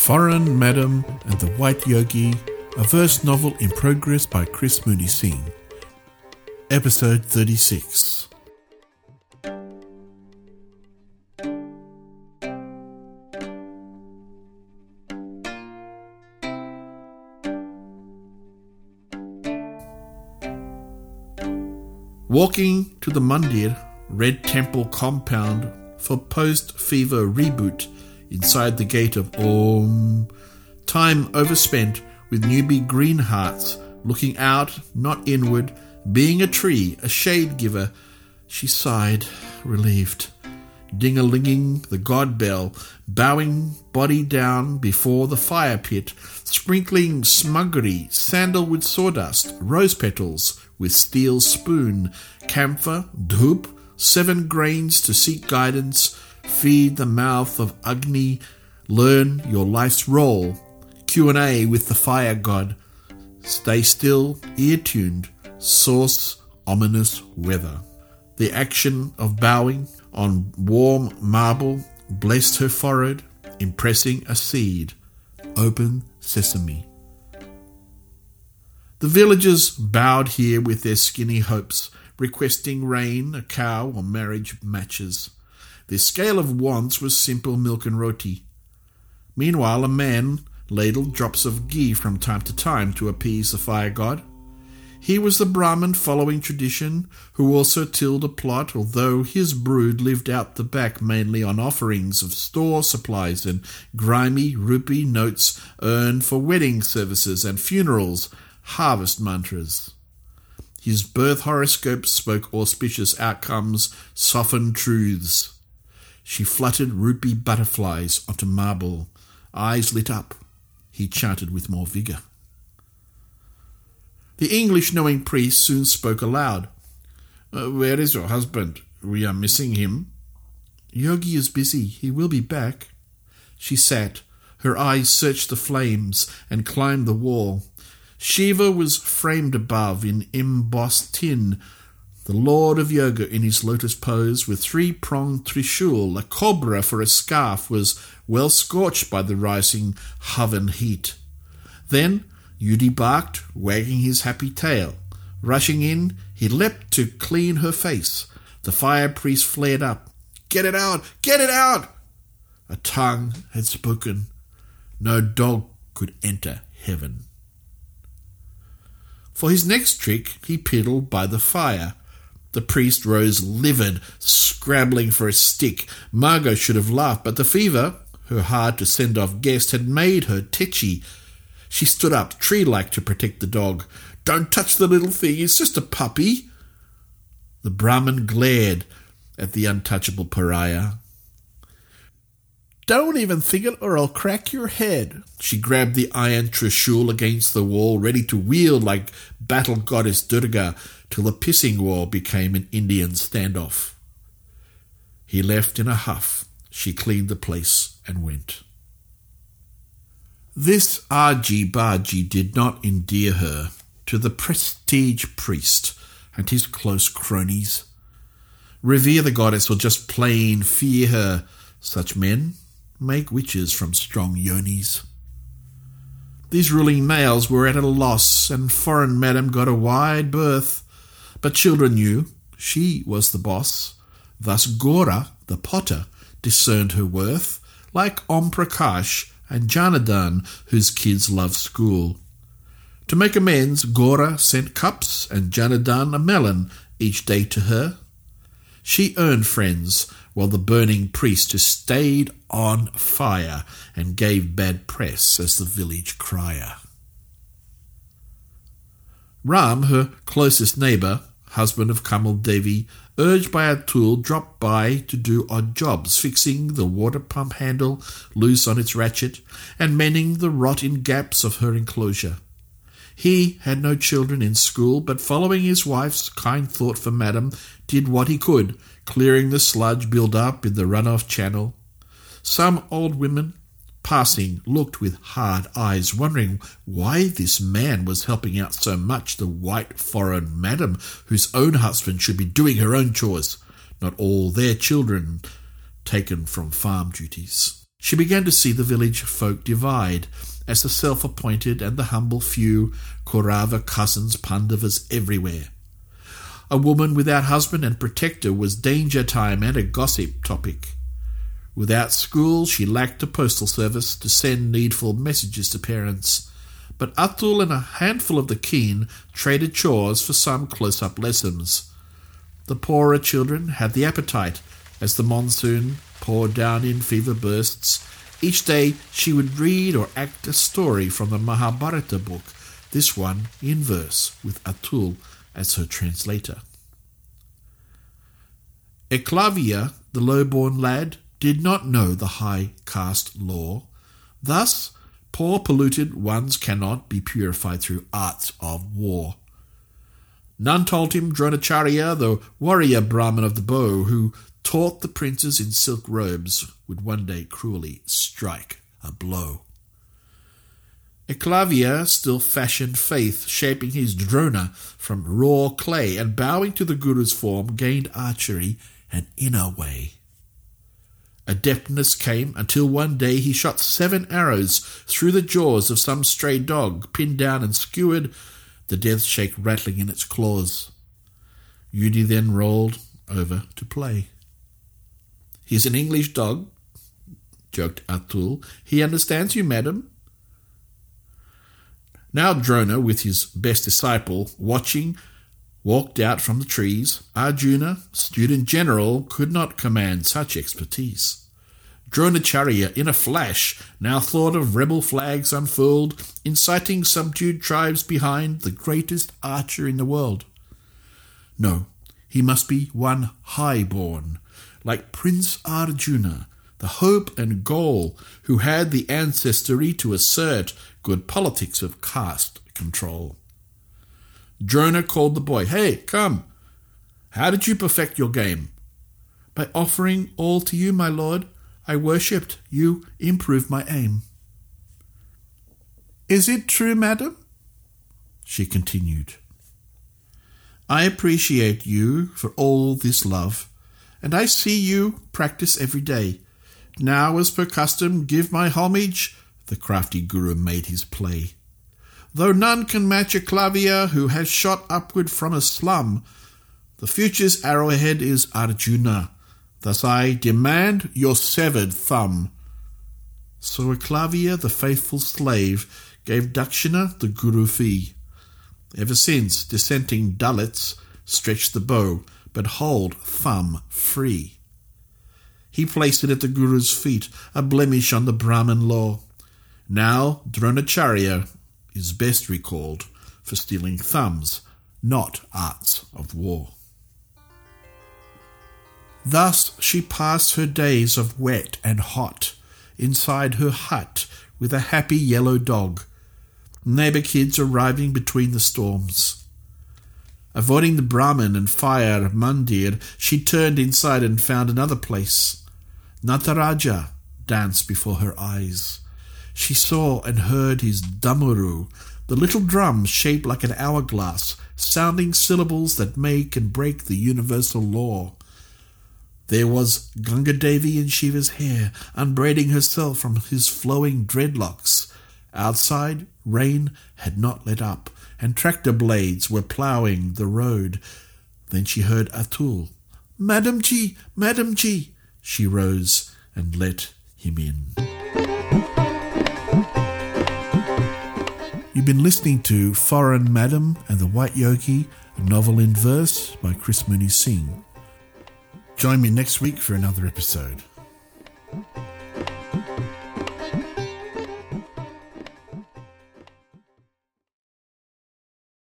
Foreign Madam and the White Yogi, a verse novel in progress by Chris Mooney Singh. Episode 36. Walking to the Mandir, Red Temple compound for post-fever reboot inside the gate of Om. Time overspent with newbie green hearts, looking out, not inward, being a tree, a shade giver. She sighed, relieved. Ding-a-linging the god bell, bowing body down before the fire pit, sprinkling smuggery, sandalwood sawdust, rose petals with steel spoon, camphor, dhoop, 7 grains to seek guidance, feed the mouth of Agni, learn your life's role, Q&A with the fire god, stay still, ear-tuned, source ominous weather. The action of bowing on warm marble blessed her forehead, impressing a seed, open sesame. The villagers bowed here with their skinny hopes, requesting rain, a cow, or marriage matches. Their scale of wants was simple milk and roti. Meanwhile, a man ladled drops of ghee from time to time to appease the fire god. He was the Brahmin following tradition, who also tilled a plot, although his brood lived out the back mainly on offerings of store supplies and grimy rupee notes earned for wedding services and funerals, harvest mantras. His birth horoscope spoke auspicious outcomes, softened truths. She fluttered rupee butterflies onto marble. Eyes lit up. He chanted with more vigour. The English-knowing priest soon spoke aloud. Where is your husband? We are missing him. Yogi is busy. He will be back. She sat. Her eyes searched the flames and climbed the wall. Shiva was framed above in embossed tin, the Lord of Yoga in his lotus pose with 3-pronged trishul, a cobra for a scarf, was well scorched by the rising oven heat. Then Yudi barked, wagging his happy tail. Rushing in, he leapt to clean her face. The fire priest flared up. Get it out! Get it out! A tongue had spoken. No dog could enter heaven. For his next trick, he piddled by the fire. The priest rose livid, scrabbling for a stick. Margot should have laughed, but the fever, her hard-to-send-off guest, had made her tetchy. She stood up, tree-like, to protect the dog. Don't touch the little thing, it's just a puppy. The Brahmin glared at the untouchable pariah. Don't even think it or I'll crack your head. She grabbed the iron trishul against the wall, ready to wield like battle goddess Durga, till the pissing war became an Indian standoff. He left in a huff. She cleaned the place and went. This argy-bargy did not endear her to the prestige priest and his close cronies. Revere the goddess or just plain fear her. Such men make witches from strong yonis. These ruling males were at a loss, and foreign madam got a wide berth. But children knew she was the boss. Thus Gora, the potter, discerned her worth, like Om Prakash and Janadan, whose kids loved school. To make amends, Gora sent cups and Janadan a melon each day to her. She earned friends, while the burning priest just stayed on fire and gave bad press as the village crier. Ram, her closest neighbour, husband of Kamal Devi, urged by Atul, dropped by to do odd jobs, fixing the water pump handle loose on its ratchet and mending the rot-in gaps of her enclosure. He had no children in school, but following his wife's kind thought for madam, did what he could, clearing the sludge built up in the runoff channel. Some old women, passing, looked with hard eyes, wondering why this man was helping out so much the white foreign madam, whose own husband should be doing her own chores, not all their children taken from farm duties. She began to see the village folk divide, as the self-appointed and the humble few, Kaurava cousins, Pandavas everywhere. A woman without husband and protector was danger time and a gossip topic. Without school, she lacked a postal service to send needful messages to parents, but Atul and a handful of the keen traded chores for some close-up lessons. The poorer children had the appetite as the monsoon poured down in fever bursts. Each day she would read or act a story from the Mahabharata book, this one in verse with Atul as her translator. Eklavya, the low-born lad, did not know the high caste law. Thus, poor polluted ones cannot be purified through arts of war. None told him Dronacharya, the warrior Brahmin of the bow, who taught the princes in silk robes, would one day cruelly strike a blow. Eklavya still fashioned faith, shaping his Drona from raw clay, and bowing to the Guru's form, gained archery an inner way. Adeptness came until one day he shot 7 arrows through the jaws of some stray dog, pinned down and skewered, the death shake rattling in its claws. Yudi then rolled over to play. "He's an English dog," joked Atul. "He understands you, madam." Now Drona, with his best disciple, watching, walked out from the trees. Arjuna, student general, could not command such expertise. Dronacharya, in a flash, now thought of rebel flags unfurled, inciting subdued tribes behind the greatest archer in the world. No, he must be one high-born, like Prince Arjuna, the hope and goal, who had the ancestry to assert good politics of caste control. Drona called the boy. "Hey, come! How did you perfect your game?" "By offering all to you, my lord. I worshipped. You improved my aim." "Is it true, madam?" she continued. "I appreciate you for all this love, and I see you practice every day. Now, as per custom, give my homage." The crafty Guru made his play. "Though none can match Eklavya, who has shot upward from a slum, the future's arrowhead is Arjuna. Thus I demand your severed thumb." So Eklavya, the faithful slave, gave Dakshina, the Guru fee. Ever since, dissenting Dalits stretch the bow, but hold thumb free. He placed it at the Guru's feet, a blemish on the Brahmin law. Now Dronacharya is best recalled for stealing thumbs, not arts of war. Thus she passed her days of wet and hot, inside her hut with a happy yellow dog, neighbour kids arriving between the storms. Avoiding the Brahmin and fire mandir, she turned inside and found another place. Nataraja danced before her eyes. She saw and heard his damuru, the little drum shaped like an hourglass, sounding syllables that make and break the universal law. There was Ganga Devi in Shiva's hair, unbraiding herself from his flowing dreadlocks. Outside, rain had not let up, and tractor blades were ploughing the road. Then she heard Atul. Madam Ji! Madam Ji! She rose and let him in. You've been listening to Foreign Madam and the White Yogi, a novel in verse by Chris Mooney Singh. Join me next week for another episode.